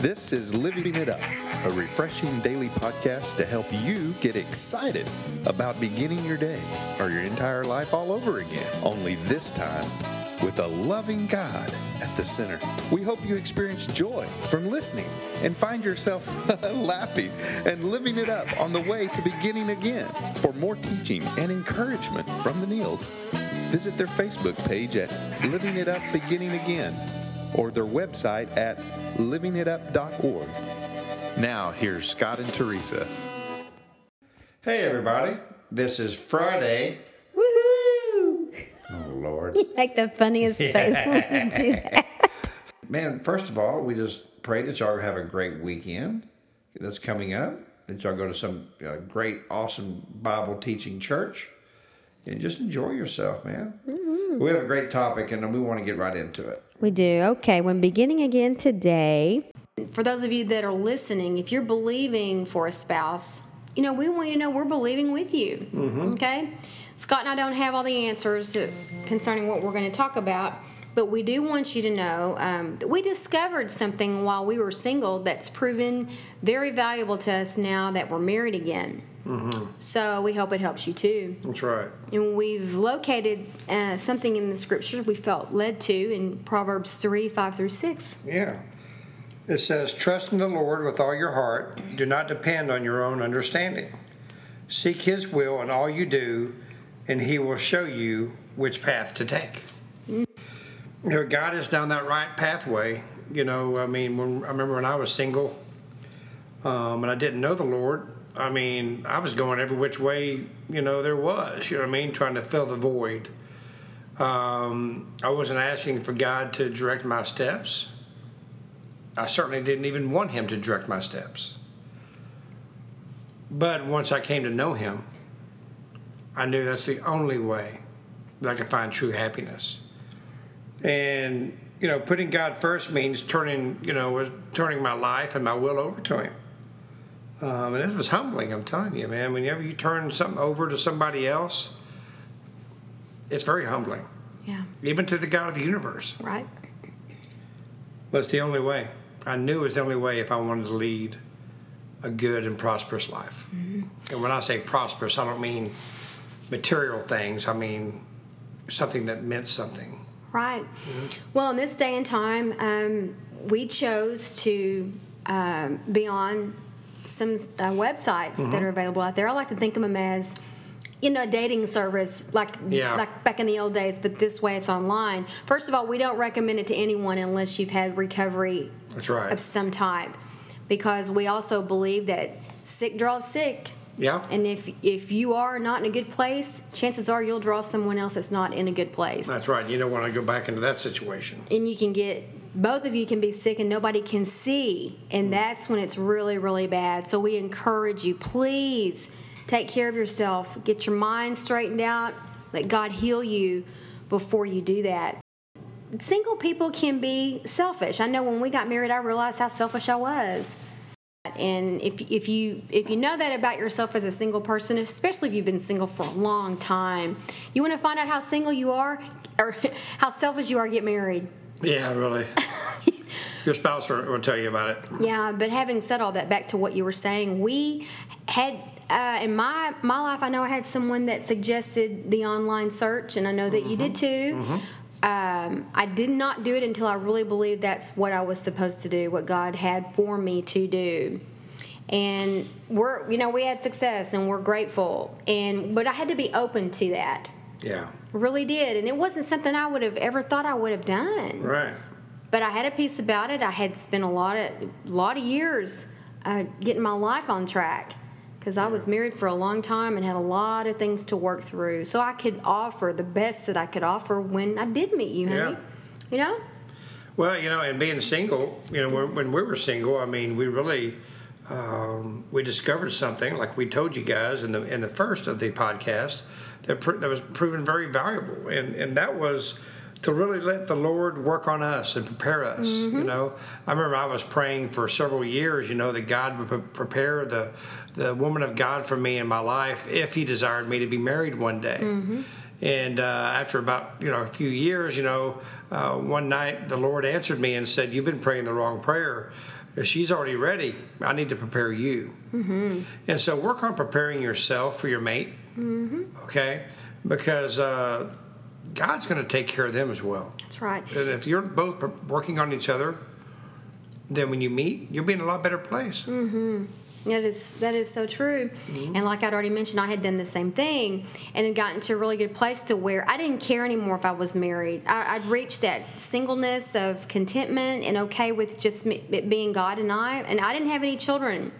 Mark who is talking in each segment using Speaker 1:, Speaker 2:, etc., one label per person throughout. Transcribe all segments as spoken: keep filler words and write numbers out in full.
Speaker 1: This is Living It Up, a refreshing daily podcast to help you get excited about beginning your day or your entire life all over again. Only this time with a loving God at the center. We hope you experience joy from listening and find yourself laughing and living it up on the way to beginning again. For more teaching and encouragement from the Neils, visit their Facebook page at Living It Up Beginning Again or their website at living it up dot org. Now, here's Scott and Teresa.
Speaker 2: Hey, everybody. This is Friday.
Speaker 3: Woohoo!
Speaker 2: Oh, Lord.
Speaker 3: You make the funniest face when you do that.
Speaker 2: Man, first of all, we just pray that y'all have a great weekend that's coming up, that y'all go to some uh, great, awesome Bible teaching church, and just enjoy yourself, man. Mm-hmm. We have a great topic, and we want to get right into it.
Speaker 3: We do. Okay, when beginning again today, for those of you that are listening, if you're believing for a spouse, you know, we want you to know we're believing with you, mm-hmm. okay? Scott and I don't have all the answers concerning what we're going to talk about, but we do want you to know um, that we discovered something while we were single that's proven very valuable to us now that we're married again. Mm-hmm. So we hope it helps you too.
Speaker 2: That's right.
Speaker 3: And we've located uh, something in the scriptures we felt led to in Proverbs three, five through six.
Speaker 4: Yeah. It says, trust in the Lord with all your heart. Do not depend on your own understanding. Seek His will in all you do, and He will show you which path to take. Mm-hmm. You know, God is down that right pathway. You know, I mean, when I remember when I was single um, and I didn't know the Lord, I mean, I was going every which way, you know, there was, you know what I mean, trying to fill the void. Um, I wasn't asking for God to direct my steps. I certainly didn't even want Him to direct my steps. But once I came to know Him, I knew that's the only way that I could find true happiness. And, you know, putting God first means turning, you know, was turning my life and my will over to Him. Um, and it was humbling, I'm telling you, man. Whenever you turn something over to somebody else, it's very humbling.
Speaker 3: Yeah.
Speaker 4: Even to the God of the universe.
Speaker 3: Right.
Speaker 4: But it's the only way. I knew it was the only way if I wanted to lead a good and prosperous life. Mm-hmm. And when I say prosperous, I don't mean material things. I mean something that meant something.
Speaker 3: Right. Mm-hmm. Well, in this day and time, um, we chose to um, be on some uh, websites mm-hmm. that are available out there. I like to think of them as, you know, a dating service like
Speaker 4: yeah.
Speaker 3: like back in the old days, but this way it's online. First of all, we don't recommend it to anyone unless you've had recovery
Speaker 4: That's right.
Speaker 3: of some type, because we also believe that sick draws sick.
Speaker 4: Yeah.
Speaker 3: And if if you are not in a good place, chances are you'll draw someone else that's not in a good place.
Speaker 4: That's right. You don't want to go back into that situation.
Speaker 3: And you can get, both of you can be sick and nobody can see. And that's when it's really, really bad. So we encourage you, please take care of yourself. Get your mind straightened out. Let God heal you before you do that. Single people can be selfish. I know when we got married, I realized how selfish I was. And if if you if you know that about yourself as a single person, especially if you've been single for a long time, you want to find out how single you are or how selfish you are, get married.
Speaker 4: Yeah, really. Your spouse will tell you about it.
Speaker 3: Yeah, but having said all that, back to what you were saying, we had uh, in my my life, I know I had someone that suggested the online search, and I know that mm-hmm. you did too. Mm-hmm. Um, I did not do it until I really believed that's what I was supposed to do, what God had for me to do. And we're, you know, we had success and we're grateful. And but I had to be open to that.
Speaker 4: Yeah.
Speaker 3: Really did. And it wasn't something I would have ever thought I would have done.
Speaker 4: Right.
Speaker 3: But I had a peace about it. I had spent a lot of lot of years uh, getting my life on track, because I was married for a long time and had a lot of things to work through. So I could offer the best that I could offer when I did meet you, honey.
Speaker 4: Yeah.
Speaker 3: You know?
Speaker 4: Well, you know, and being single, you know, when, when we were single, I mean, we really, um, we discovered something, like we told you guys in the in the first of the podcast, that, pr- that was proven very valuable. And, and that was to really let the Lord work on us and prepare us, mm-hmm. you know. I remember I was praying for several years, you know, that God would pre- prepare the the woman of God for me in my life if He desired me to be married one day. Mm-hmm. And uh, after about you know a few years, you know, uh, one night the Lord answered me and said, "You've been praying the wrong prayer. If she's already ready, I need to prepare you." Mm-hmm. And so work on preparing yourself for your mate. Mm-hmm. Okay, because uh, God's going to take care of them as well.
Speaker 3: That's right.
Speaker 4: And if you're both working on each other, then when you meet, you'll be in a lot better place.
Speaker 3: Mm-hmm. That is that is so true. Mm-hmm. And like I'd already mentioned, I had done the same thing and had gotten to a really good place to where I didn't care anymore if I was married. I, I'd reached that singleness of contentment and okay with just me, it being God and I. And I didn't have any children.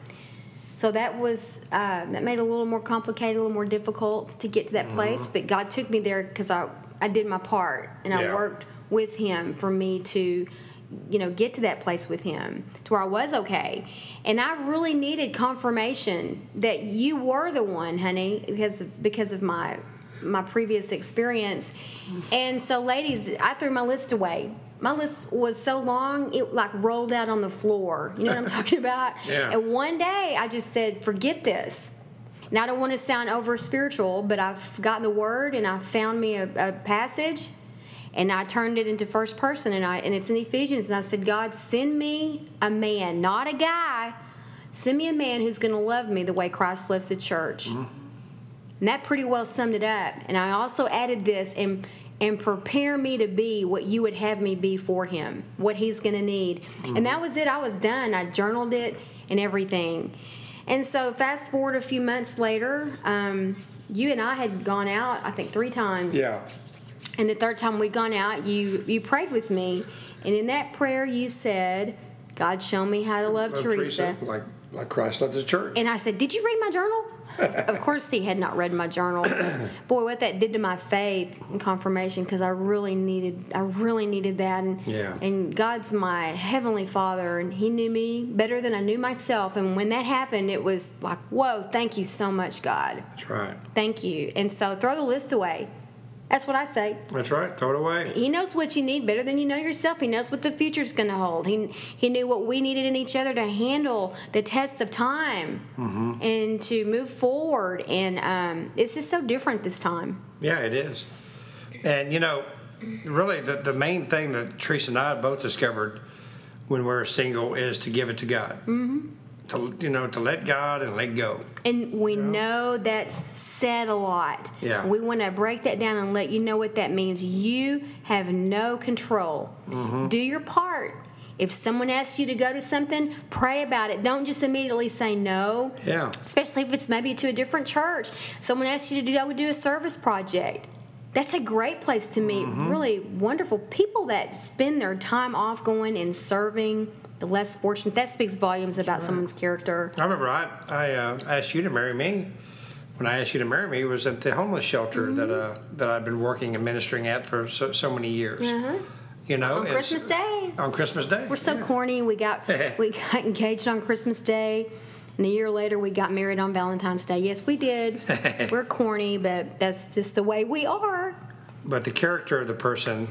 Speaker 3: So that was uh, that made it a little more complicated, a little more difficult to get to that mm-hmm. place. But God took me there because I, I did my part and I
Speaker 4: yeah.
Speaker 3: worked with Him for me to, you know, get to that place with Him to where I was okay. And I really needed confirmation that you were the one, honey, because because of my my previous experience. And so, ladies, I threw my list away. My list was so long, it like rolled out on the floor. You know what I'm talking about?
Speaker 4: Yeah.
Speaker 3: And one day, I just said, forget this. And I don't want to sound over spiritual, but I've gotten the word and I found me a, a passage. And I turned it into first person, and I and it's in Ephesians. And I said, God, send me a man, not a guy. Send me a man who's going to love me the way Christ loves the church. Mm-hmm. And that pretty well summed it up. And I also added this, and and prepare me to be what you would have me be for him, what he's going to need. Mm-hmm. And that was it. I was done. I journaled it and everything. And so fast forward a few months later, um, you and I had gone out, I think, three times.
Speaker 4: Yeah.
Speaker 3: And the third time we'd gone out, you you prayed with me. And in that prayer, you said, God, show me how to love, love Teresa.
Speaker 4: Teresa. Like, like Christ loved the church.
Speaker 3: And I said, did you read my journal? Of course he had not read my journal. Boy, what that did to my faith and confirmation, because I really needed I really needed that. And,
Speaker 4: yeah.
Speaker 3: and God's my heavenly Father, and he knew me better than I knew myself. And when that happened, it was like, whoa, thank you so much, God.
Speaker 4: That's right.
Speaker 3: Thank you. And so throw the list away. That's what I say.
Speaker 4: That's right. Throw it away.
Speaker 3: He knows what you need better than you know yourself. He knows what the future's going to hold. He he knew what we needed in each other to handle the tests of time mm-hmm. and to move forward. And um, it's just so different this time.
Speaker 4: Yeah, it is. And, you know, really the, the main thing that Teresa and I both discovered when we were single is to give it to God. Mm-hmm. To, you know, to let God and let go.
Speaker 3: And we you know? know that's said a lot.
Speaker 4: Yeah.
Speaker 3: We want to break that down and let you know what that means. You have no control. Mm-hmm. Do your part. If someone asks you to go to something, pray about it. Don't just immediately say no.
Speaker 4: Yeah.
Speaker 3: Especially if it's maybe to a different church. Someone asks you to do, do a service project. That's a great place to meet mm-hmm. really wonderful people that spend their time off going and serving the less fortunate. That speaks volumes about right. someone's character.
Speaker 4: I remember I, I uh, asked you to marry me. When I asked you to marry me, it was at the homeless shelter mm-hmm. that uh, that I've been working and ministering at for so, so many years.
Speaker 3: Uh-huh.
Speaker 4: You know,
Speaker 3: on Christmas Day.
Speaker 4: On Christmas Day,
Speaker 3: we're so
Speaker 4: yeah.
Speaker 3: corny. We got we got engaged on Christmas Day, and a year later we got married on Valentine's Day. Yes, we did. We're corny, but that's just the way we are.
Speaker 4: But the character of the person,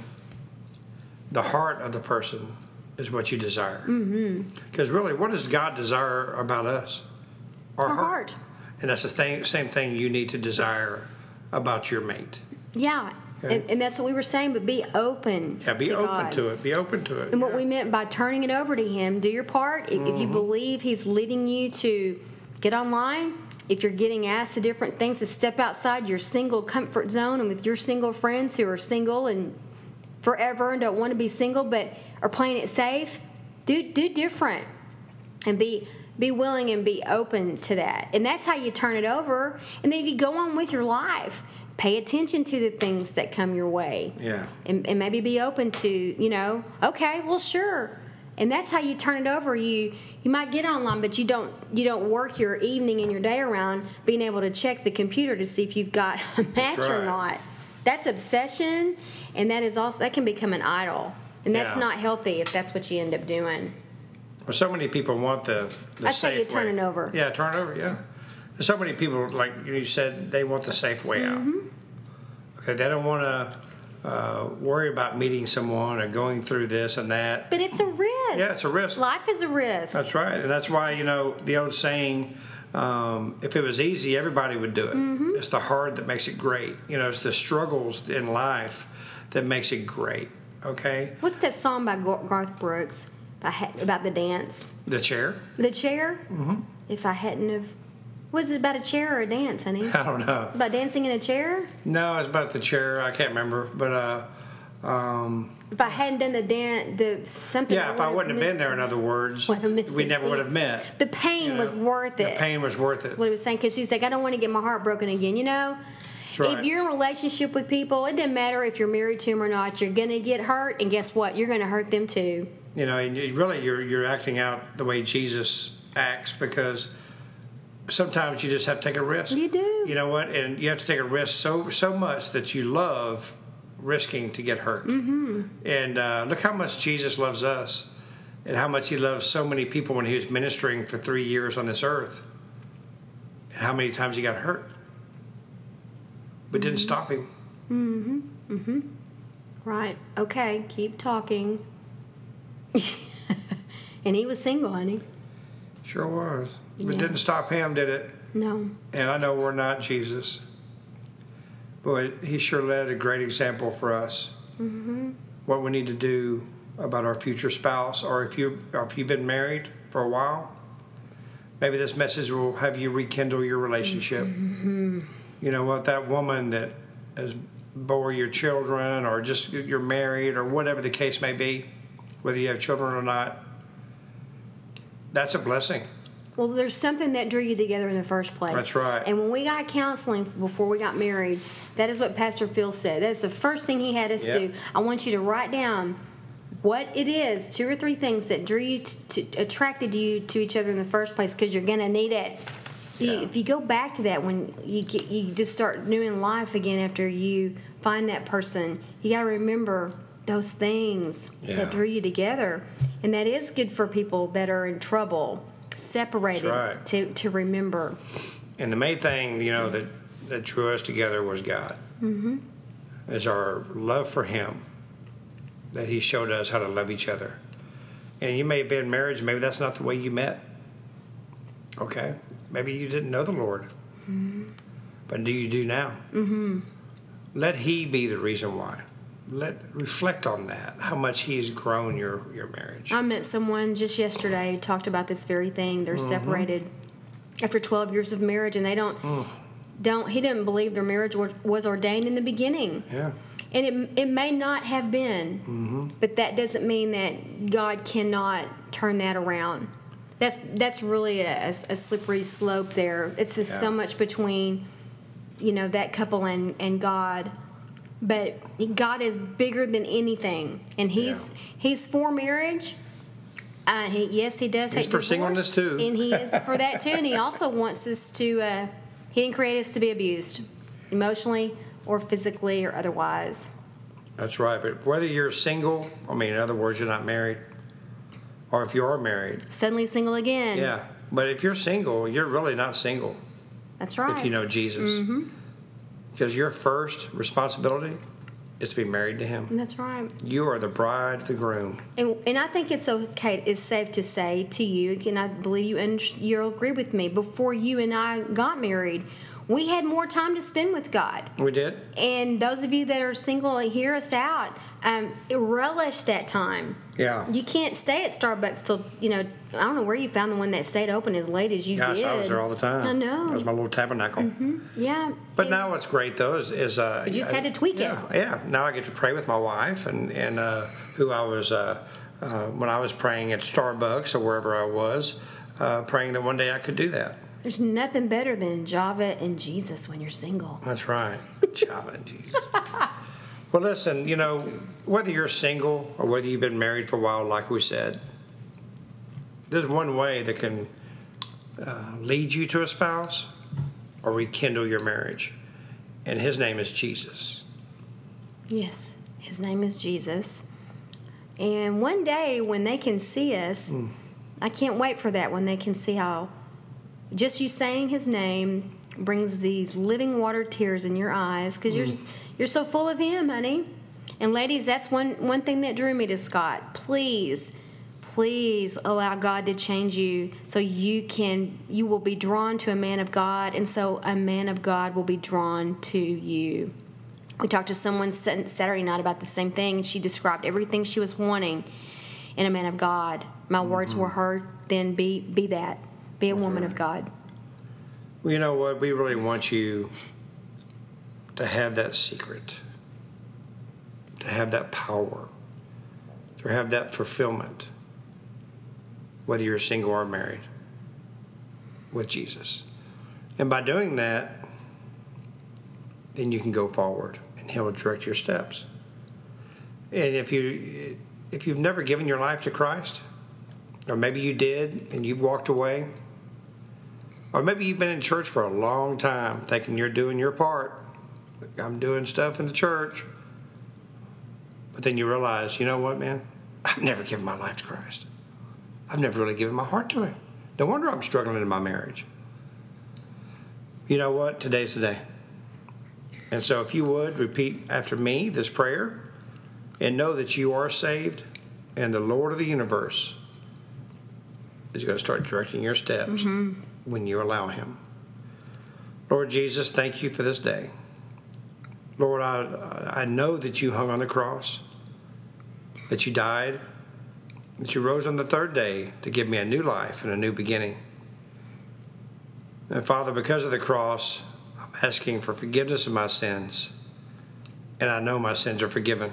Speaker 4: the heart of the person, is what you desire. Because mm-hmm. really, what does God desire about us? Our,
Speaker 3: Our
Speaker 4: heart.
Speaker 3: heart.
Speaker 4: And that's the thing, same thing you need to desire about your mate.
Speaker 3: Yeah, okay. and, and that's what we were saying, but be open
Speaker 4: Yeah, be
Speaker 3: to
Speaker 4: open
Speaker 3: God.
Speaker 4: to it. Be open to it.
Speaker 3: And what
Speaker 4: yeah.
Speaker 3: we meant by turning it over to Him, do your part. If, mm-hmm. if you believe He's leading you to get online, if you're getting asked the different things, to step outside your single comfort zone and with your single friends who are single and forever and don't want to be single but are playing it safe, do do different and be be willing and be open to that. And that's how you turn it over. And then you go on with your life. Pay attention to the things that come your way.
Speaker 4: Yeah.
Speaker 3: And, and maybe be open to, you know, okay, well, sure. And that's how you turn it over. You you might get online, but you don't you don't work your evening and your day around being able to check the computer to see if you've got a match
Speaker 4: That's right.
Speaker 3: or not. That's obsession, and that is also that can become an idol. And that's
Speaker 4: yeah.
Speaker 3: not healthy if that's what you end up doing.
Speaker 4: Well, so many people want the, the
Speaker 3: I
Speaker 4: safe
Speaker 3: say you turn
Speaker 4: way.
Speaker 3: it over.
Speaker 4: Yeah, turn it over, yeah. There's so many people, like you said, they want the safe way
Speaker 3: Mm-hmm.
Speaker 4: out. Okay, they don't want to uh, worry about meeting someone or going through this and that.
Speaker 3: But it's a risk.
Speaker 4: Yeah, it's a risk.
Speaker 3: Life is a risk.
Speaker 4: That's right. And that's why, you know, the old saying, Um, if it was easy, everybody would do it.
Speaker 3: Mm-hmm.
Speaker 4: It's the hard that makes it great. You know, it's the struggles in life that makes it great. Okay?
Speaker 3: What's that song by Gar- Garth Brooks about the dance?
Speaker 4: The chair?
Speaker 3: The chair? Mm-hmm. If I hadn't have... Was it about a chair or a dance, honey?
Speaker 4: I don't know.
Speaker 3: About dancing in a chair?
Speaker 4: No, it's about the chair. I can't remember. But, uh, um...
Speaker 3: If I hadn't done the dance, the something...
Speaker 4: Yeah, if I wouldn't have been there, in other words,
Speaker 3: Would have missed
Speaker 4: we
Speaker 3: it,
Speaker 4: never
Speaker 3: too.
Speaker 4: would have met.
Speaker 3: The pain
Speaker 4: you know?
Speaker 3: was worth it.
Speaker 4: The pain was worth it.
Speaker 3: That's what he was saying. Because she's like, I don't want to get my heart broken again. You know?
Speaker 4: Right.
Speaker 3: If you're in a relationship with people, it doesn't matter if you're married to them or not. You're going to get hurt. And guess what? You're going to hurt them, too.
Speaker 4: You know, and you- really, you're you're acting out the way Jesus acts, because sometimes you just have to take a risk.
Speaker 3: You do.
Speaker 4: You know what? And you have to take a risk so so much that you love risking to get hurt. Mm-hmm. And uh, look how much Jesus loves us, and how much he loves so many people when he was ministering for three years on this earth, and how many times he got hurt, but didn't stop him.
Speaker 3: Mm-hmm. Mm-hmm. Right. Okay. Keep talking. And he was single, honey.
Speaker 4: Sure was. But
Speaker 3: Yeah.
Speaker 4: didn't stop him, did it?
Speaker 3: No.
Speaker 4: And I know we're not Jesus, but he sure led a great example for us. Mm-hmm. What we need to do about our future spouse, or if you or if you've been married for a while, maybe this message will have you rekindle your relationship. Mm-hmm. You know what? That woman that has bore your children, or just you're married, or whatever the case may be, whether you have children or not, that's a blessing.
Speaker 3: Well, there's something that drew you together in the first place.
Speaker 4: That's right.
Speaker 3: And when we got counseling before we got married, that is what Pastor Phil said. That's the first thing he had us
Speaker 4: Yep.
Speaker 3: do. I want you to write down what it is, two or three things that drew you to, to attracted you to each other in the first place, because you're going to need it. So you,
Speaker 4: Yeah.
Speaker 3: if you go back to that when you get, you just start new in life again after you find that person, you got to remember those things
Speaker 4: Yeah.
Speaker 3: that drew you together. And that is good for people that are in trouble, separated,
Speaker 4: That's right.
Speaker 3: to, to remember.
Speaker 4: And the main thing, you know, that, that drew us together was God. Mm-hmm. It's our love for him, that he showed us how to love each other. And you may have been in marriage, maybe that's not the way you met. Okay? Maybe you didn't know the Lord. Mm-hmm. But do you do now? Mm-hmm. Let he be the reason why. Let reflect on that, how much he's grown your, your marriage.
Speaker 3: I met someone just yesterday who talked about this very thing. They're
Speaker 4: Mm-hmm.
Speaker 3: separated after twelve years of marriage, and they don't
Speaker 4: Mm.
Speaker 3: don't. He didn't believe their marriage was, was ordained in the beginning,
Speaker 4: Yeah.
Speaker 3: and it it may not have been,
Speaker 4: Mm-hmm.
Speaker 3: but that doesn't mean that God cannot turn that around. That's that's really a, a slippery slope there. It's just
Speaker 4: Yeah.
Speaker 3: so much between, you know, that couple and, and God. But God is bigger than anything, and He's
Speaker 4: Yeah.
Speaker 3: He's for marriage. Uh, he, yes, He does.
Speaker 4: He's
Speaker 3: hate
Speaker 4: for
Speaker 3: divorce,
Speaker 4: singleness, too.
Speaker 3: and He is for that too. And He also wants us to. Uh, he didn't create us to be abused, emotionally or physically or otherwise.
Speaker 4: That's right. But whether you're single, I mean, in other words, you're not married, or if you are married,
Speaker 3: Suddenly single again.
Speaker 4: yeah. But if you're single, you're really not single
Speaker 3: That's right.
Speaker 4: if you know Jesus.
Speaker 3: Mm-hmm.
Speaker 4: Because your first responsibility is to be married to him.
Speaker 3: That's right.
Speaker 4: You are the bride, the groom.
Speaker 3: And, and I think it's okay, it's safe to say to you, and I believe you under, you'll agree with me, before you and I got married, we had more time to spend with God.
Speaker 4: We did?
Speaker 3: And those of you that are single, hear us out. Um, relish that time.
Speaker 4: Yeah.
Speaker 3: You can't stay at Starbucks till, you know, I don't know where you found the one that stayed open as late as you
Speaker 4: Gosh,
Speaker 3: did.
Speaker 4: I was there all the time.
Speaker 3: I know.
Speaker 4: That was my little tabernacle.
Speaker 3: Yeah.
Speaker 4: But
Speaker 3: And
Speaker 4: now what's great, though, is... is uh,
Speaker 3: You just had to tweak it.
Speaker 4: yeah, Yeah, now I get to pray with my wife, and, and uh, who I was... Uh, uh, when I was praying at Starbucks or wherever I was, uh, praying that one day I could do that.
Speaker 3: There's nothing better than Java and Jesus when you're single.
Speaker 4: That's right. Java and Jesus. Well, listen, you know, whether you're single or whether you've been married for a while, like we said, there's one way that can uh, lead you to a spouse or rekindle your marriage, and his name is Jesus.
Speaker 3: Yes, his name is Jesus. And one day when they can see us,
Speaker 4: Mm.
Speaker 3: I can't wait for that, when they can see how just you saying his name brings these living water tears in your eyes, because you're just, you're so full of him, honey. And ladies, that's one, one thing that drew me to Scott. Please please allow God to change you so you can you will be drawn to a man of God, and so a man of God will be drawn to you. We talked to someone Saturday night about the same thing, and she described everything she was wanting in a man of God. My mm-hmm. words were her, then be be that. Be a mm-hmm. woman of God.
Speaker 4: Well, you know what? We really want you to have that secret, to have that power, to have that fulfillment, whether you're single or married, with Jesus. And by doing that, then you can go forward, and He'll direct your steps. And if you if you've never given your life to Christ, or maybe you did and you've walked away, or maybe you've been in church for a long time thinking you're doing your part, I'm doing stuff in the church, but then you realize, you know what, man? I've never given my life to Christ. I've never really given my heart to Him. No wonder I'm struggling in my marriage. You know what? Today's the day. And so if you would, repeat after me this prayer and know that you are saved, and the Lord of the universe is going to start directing your steps mm-hmm. when you allow Him. Lord Jesus, thank you for this day. Lord, I, I know that you hung on the cross, that you died, that you rose on the third day to give me a new life and a new beginning. And Father, because of the cross, I'm asking for forgiveness of my sins, and I know my sins are forgiven.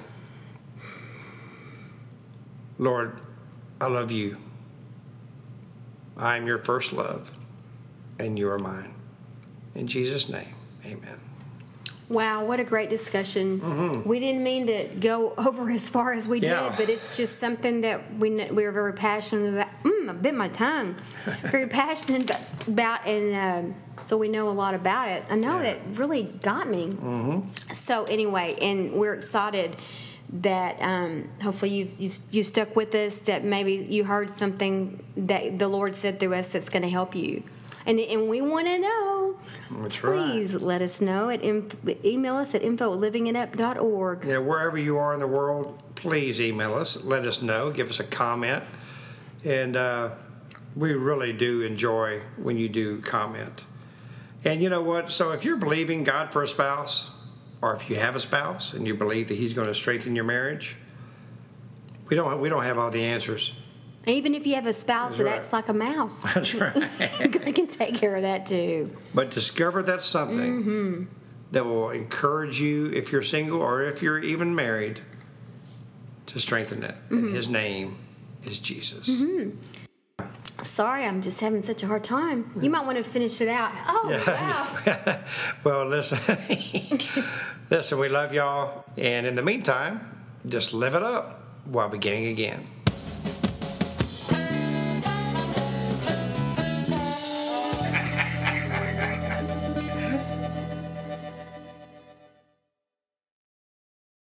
Speaker 4: Lord, I love you. I am your first love, and you are mine. In Jesus' name, amen.
Speaker 3: Wow, what a great discussion. Mm-hmm. We didn't mean to go over as far as we yeah. did, but it's just something that we we are very passionate about. Mm, I bit my tongue. Very passionate about, and um, so we know a lot about it. I know yeah. that really got me. Mm-hmm. So anyway, and we're excited that um, hopefully you've, you've you stuck with us, that maybe you heard something that the Lord said through us that's going to help you. And and we want to know.
Speaker 4: That's
Speaker 3: Please
Speaker 4: right.
Speaker 3: let us know. At inf- email us at info at living it up dot org.
Speaker 4: Yeah, wherever you are in the world, please email us. Let us know. Give us a comment. And uh, we really do enjoy when you do comment. And you know what? So if you're believing God for a spouse, or if you have a spouse and you believe that He's going to strengthen your marriage, we don't we don't have all the answers.
Speaker 3: Even if you have a spouse
Speaker 4: That's
Speaker 3: that
Speaker 4: right.
Speaker 3: acts like a mouse.
Speaker 4: That's right.
Speaker 3: God can take care of that too.
Speaker 4: But discover that's something
Speaker 3: mm-hmm.
Speaker 4: that will encourage you, if you're single or if you're even married, to strengthen it. Mm-hmm. And His name is Jesus.
Speaker 3: Mm-hmm. Sorry, I'm just having such a hard time. You might want to finish it out. Oh, yeah.
Speaker 4: Wow. Well, listen. Listen, we love y'all. And in the meantime, just live it up while beginning again.